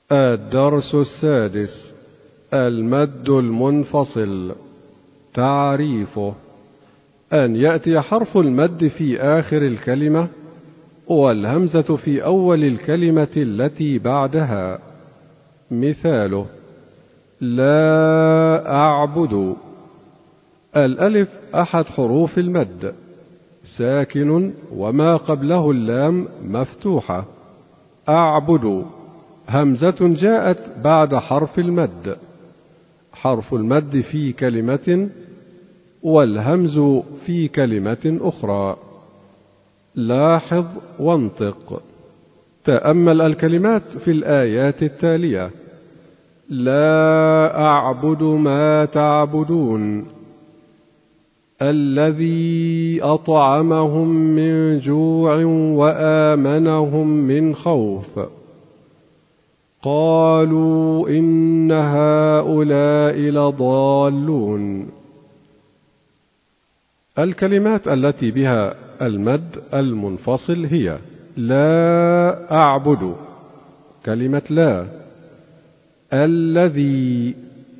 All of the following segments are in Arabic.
الدرس السادس: المد المنفصل. تعريفه: أن يأتي حرف المد في آخر الكلمة والهمزة في أول الكلمة التي بعدها. مثاله: لا أعبد. الألف أحد حروف المد، ساكن وما قبله اللام مفتوحة. أعبد همزة جاءت بعد حرف المد، حرف المد في كلمة والهمز في كلمة أخرى. لاحظ وانطق. تأمل الكلمات في الآيات التالية: لا أعبد ما تعبدون، الذي أطعمهم من جوع وآمنهم من خوف، قالوا إن هؤلاء لضالون. الكلمات التي بها المد المنفصل هي: لا أعبد، كلمة لا، الذي،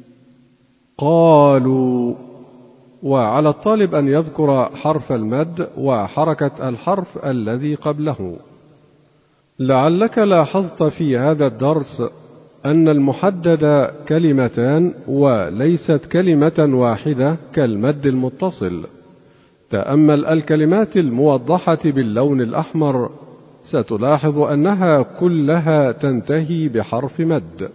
قالوا. وعلى الطالب أن يذكر حرف المد وحركة الحرف الذي قبله. لعلك لاحظت في هذا الدرس أن المحدد كلمتان وليست كلمة واحدة كالمد المتصل. تأمل الكلمات الموضحة باللون الأحمر، ستلاحظ أنها كلها تنتهي بحرف مد.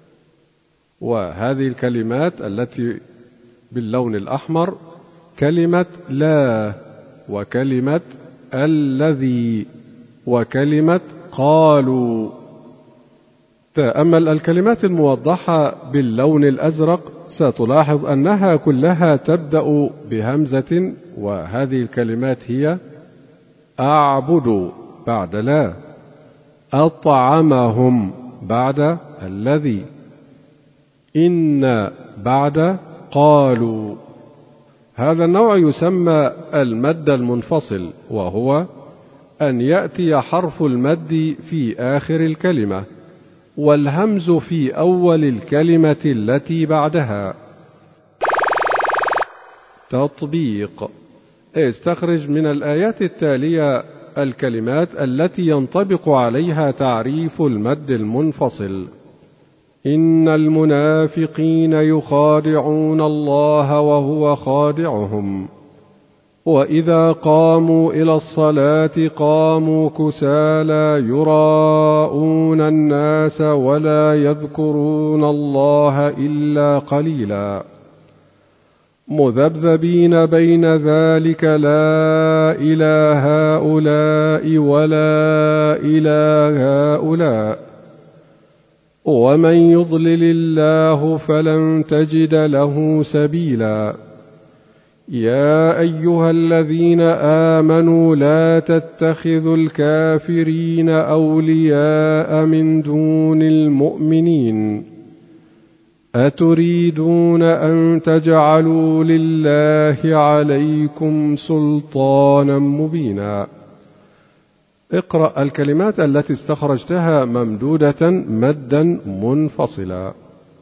وهذه الكلمات التي باللون الأحمر: كلمة لا، وكلمة الذي، وكلمة قالوا. تأمل الكلمات الموضحة باللون الأزرق، ستلاحظ أنها كلها تبدأ بهمزة، وهذه الكلمات هي: أعبد بعد لا، أطعمهم بعد الذي، إن بعد قالوا. هذا النوع يسمى المد المنفصل، وهو أن يأتي حرف المد في آخر الكلمة والهمز في أول الكلمة التي بعدها. تطبيق: استخرج من الآيات التالية الكلمات التي ينطبق عليها تعريف المد المنفصل. إن المنافقين يخادعون الله وهو خادعهم، وإذا قاموا إلى الصلاة قاموا كسالى يراءون الناس ولا يذكرون الله إلا قليلا، مذبذبين بين ذلك لا إلى هؤلاء ولا إلى هؤلاء، ومن يضلل الله فلن تجد له سبيلا. يا أيها الذين آمنوا لا تتخذوا الكافرين أولياء من دون المؤمنين، أتريدون أن تجعلوا لله عليكم سلطانا مبينا. اقرأ الكلمات التي استخرجتها ممدودة مدا منفصلا.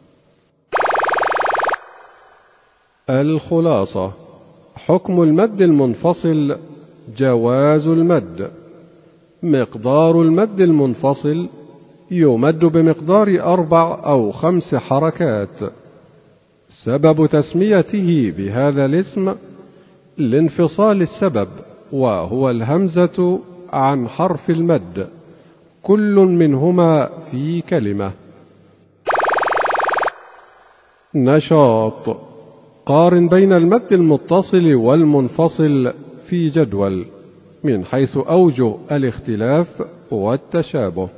الخلاصة: حكم المد المنفصل: جواز المد. مقدار المد المنفصل: يمد بمقدار 4 أو 5 حركات. سبب تسميته بهذا الاسم لانفصال السبب، وهو الهمزة عن حرف المد، كل منهما في كلمة. نشاط: قارن بين المد المتصل والمنفصل في جدول من حيث أوجه الاختلاف والتشابه.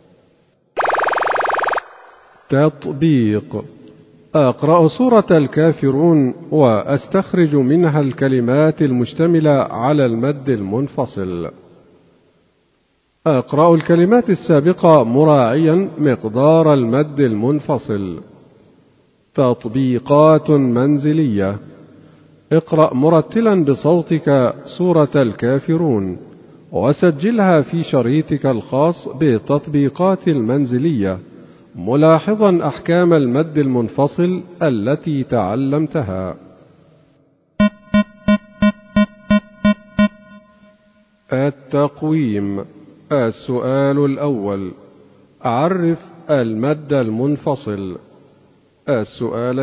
تطبيق: أقرأ سورة الكافرون وأستخرج منها الكلمات المشتملة على المد المنفصل. أقرأ الكلمات السابقة مراعيا مقدار المد المنفصل. تطبيقات منزلية: اقرأ مرتلا بصوتك سورة الكافرون وسجلها في شريطك الخاص بالتطبيقات المنزلية ملاحظا أحكام المد المنفصل التي تعلمتها. التقويم. السؤال الأول: عرف المد المنفصل. السؤال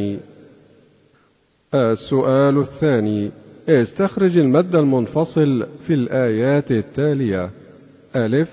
الثاني: استخرج المد المنفصل في الآيات التالية: ألف: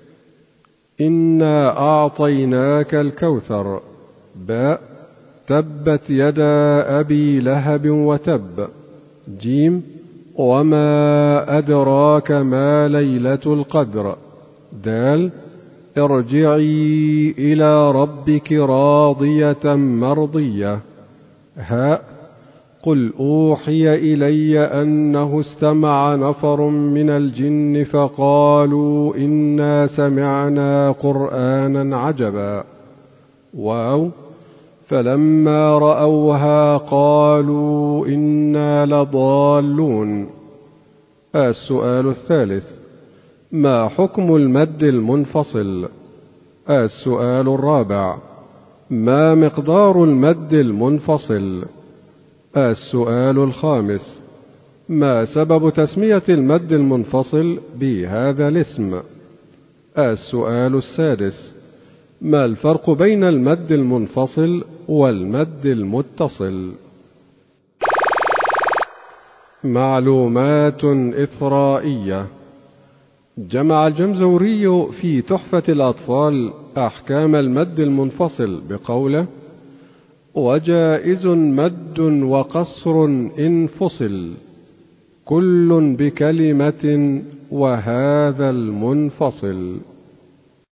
إنا أعطيناك الكوثر. باء: تبت يدا أبي لهب وتب. جيم: وما أدراك ما ليلة القدر. دال: ارجعي إلى ربك راضية مرضية. هاء: قل أوحي إلي أنه استمع نفر من الجن فقالوا إنا سمعنا قرآنا عجبا. واو: فلما رأوها قالوا إنا لضالون. السؤال الثالث: ما حكم المد المنفصل؟ السؤال الرابع: ما مقدار المد المنفصل؟ السؤال الخامس: ما سبب تسمية المد المنفصل بهذا الاسم؟ السؤال السادس: ما الفرق بين المد المنفصل والمد المتصل؟ معلومات إثرائية. جمع الجمزوري في تحفة الأطفال أحكام المد المنفصل بقوله: وجائز مد وقصر إن فصل، كل بكلمة وهذا المنفصل.